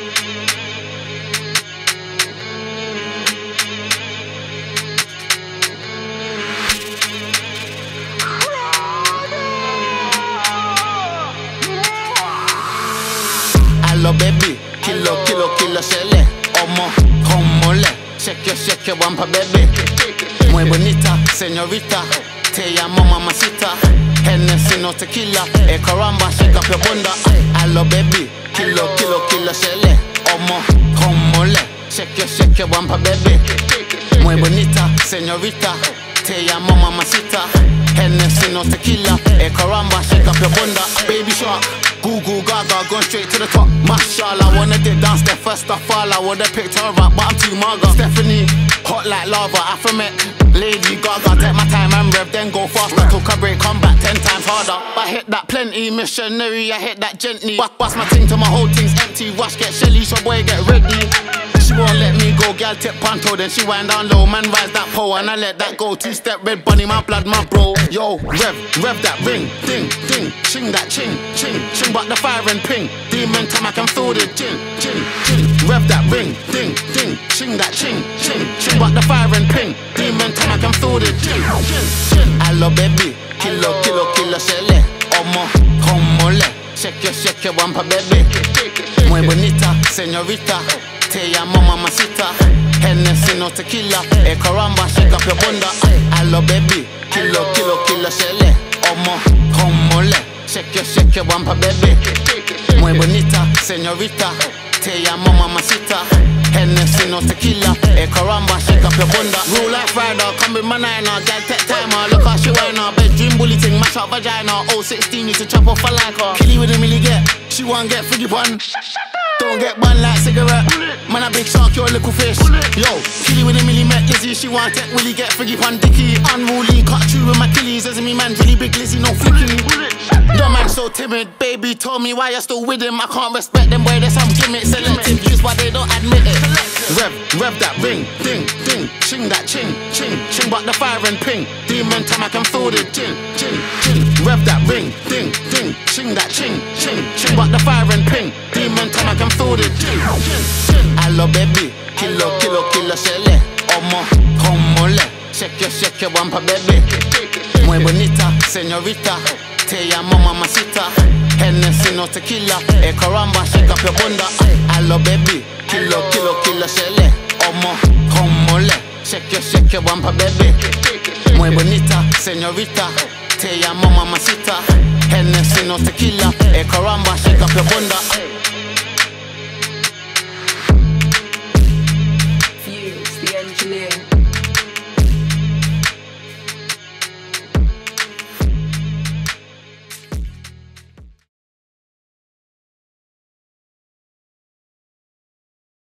Hello baby, kilo, kilo, kilo shele. Omo, homole, shake your bumper baby. Muy bonita, señorita. Te llamo mamacita. Hennessy no tequila. Caramba, shake up your bunda. Hello baby, kilo, kilo, kilo shele. Omo, homole, shake your bumper baby. Muy bonita, señorita. Te llamo mamacita. Hennessy no tequila. Caramba, shake up your bunda. Baby shark. Google Gaga, gone straight to the top. Mashallah, wanna dip down step first of all. I would've picked her up, but I'm too maga. Stephanie, hot like lava, Afromet. Lady Gaga, take my time and rev, then go faster. Took a break, come back 10 times harder. I hit that plenty, missionary, I hit that gently. Bust my thing till my whole thing's empty. Wash, get shelly, so boy, get ready. She won't let me go, gal tip panto. Then she wind down low, man rise that pole. And I let that go, two-step red bunny, my blood, my bro. Yo, rev that ring, ding, ding. Ching that ching, ching, ching. But the fire and ping, demon time I can feel the gin. Rev that ring, ding, ding. Ching that ching, ching, ching. But the fire and ping, demon time I can feel the gin. Hello baby, kilo, kilo, kilo shele. Omo, homole, shake your bumper baby. Muy bonita, señorita. Te llamo mamacita. Hennessy no tequila. Caramba, shake up your bunda. Hello baby, kilo, kilo, kilo shele. Omo, homole, shake your bumper baby. Muy bonita, señorita. Te llamo mamacita. Hennessy no tequila. Caramba, shake up your bunda. Real life rider, come with my niner. Gal tech timer, look how she whiner. Bedroom bully ting, mash up vagina. 016, used to chop off a like her. Killy with a milli get, she won't get figgy bun. Don't get bun like cigarette. Man a big shark, you're a little fish. Yo, killy with a milli met Lizzie. She want tech, will he get figgy pun dicky. Unruly, cut through with my killies. As me man, really big Lizzie, no flicky. The man so timid, baby told me why you're still with him. I can't respect them, boy, there's some gimmicks. Selective use why they don't admit it. Rev that ring, ding, ding. Ching that ching, ching, ching. But the fire and ping, demon time I can feel the gin. Rev that ring, ding, ding. Ching that ching, ching, ching. But the fire and ping, demon time I can feel the gin. Hello baby, kilo, kilo, kilo shele. Omo, homole, shake your bumper baby. Muy bonita, señorita. Te llamo mamacita. Hennessy no tequila. Caramba, shake up your bunda. Hello baby, kilo, kilo, kilo shele. Omo, homole, shake your bumper baby. Muy bonita, señorita. Te llamo mamacita. Hennessy no tequila. Caramba, shake up your bunda.